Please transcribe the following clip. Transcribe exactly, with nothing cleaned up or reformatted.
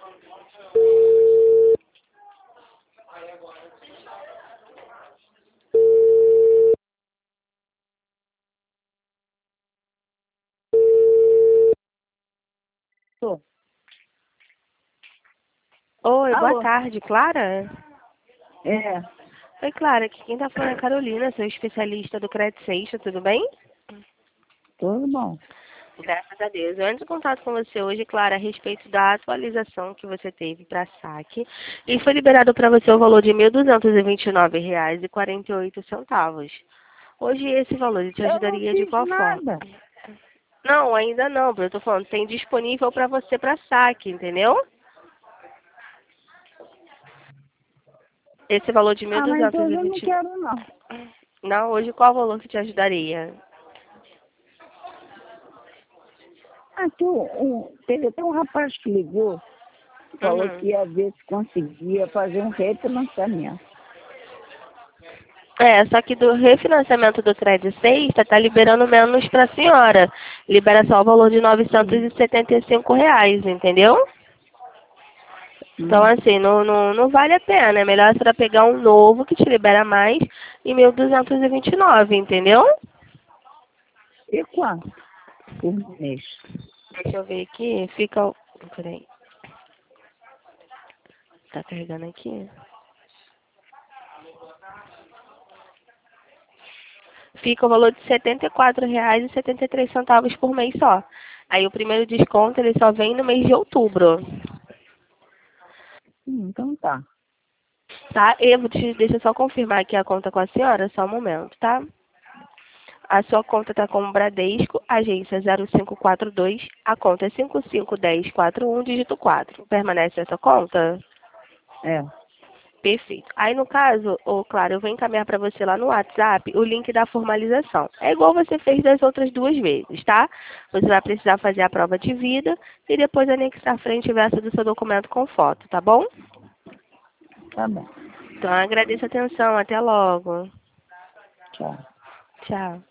Tô. Oi, boa Alô? tarde, Clara? É, Oi, Clara, aqui quem tá falando é a Carolina, sou especialista do Credit Seixo, tudo bem? tudo bom. Graças a Deus. Eu entro em contato com você hoje, Clara, a respeito da atualização que você teve para saque e foi liberado para você o valor de mil duzentos e vinte e nove reais e quarenta e oito centavos. Hoje esse valor te Eu não ajudaria de fiz qual forma? nada. Não, ainda não, eu tô falando, tem disponível para você para saque, entendeu? Esse valor de Ah, mas hoje eu não mil duzentos e vinte. quero, não. Não, hoje qual valor que te ajudaria? Aqui, o, o, teve até um rapaz que ligou, falou Uhum. que ia ver se conseguia fazer um refinanciamento. É, só que do refinanciamento do Cred Sexta tá liberando menos para a senhora. Libera só o valor de novecentos Hum, e setenta e cinco reais, entendeu? Então, hum. assim, não, não, não vale a pena. É melhor a senhora pegar um novo que te libera mais em mil duzentos e vinte e nove, entendeu? E quanto por mês? Deixa eu ver aqui. Fica. Peraí. Tá carregando aqui? Fica o valor de setenta e quatro reais e setenta e três centavos por mês só. Aí o primeiro desconto ele só vem no mês de outubro. Hum, então tá. Tá? Eu vou te, deixa eu só confirmar aqui a conta com a senhora, só um momento, tá? A sua conta está como Bradesco, agência zero cinco quatro dois, a conta é cinco cinco um zero quatro um, dígito quatro. Permanece essa conta? É, Perfeito. Aí, no caso, ô, claro, eu vou encaminhar para você lá no WhatsApp o link da formalização. É igual você fez das outras duas vezes, tá? Você vai precisar fazer a prova de vida e depois anexar a frente e verso do seu documento com foto, tá bom? tá bom. Então, agradeço a atenção. Até logo. Tchau. Tchau.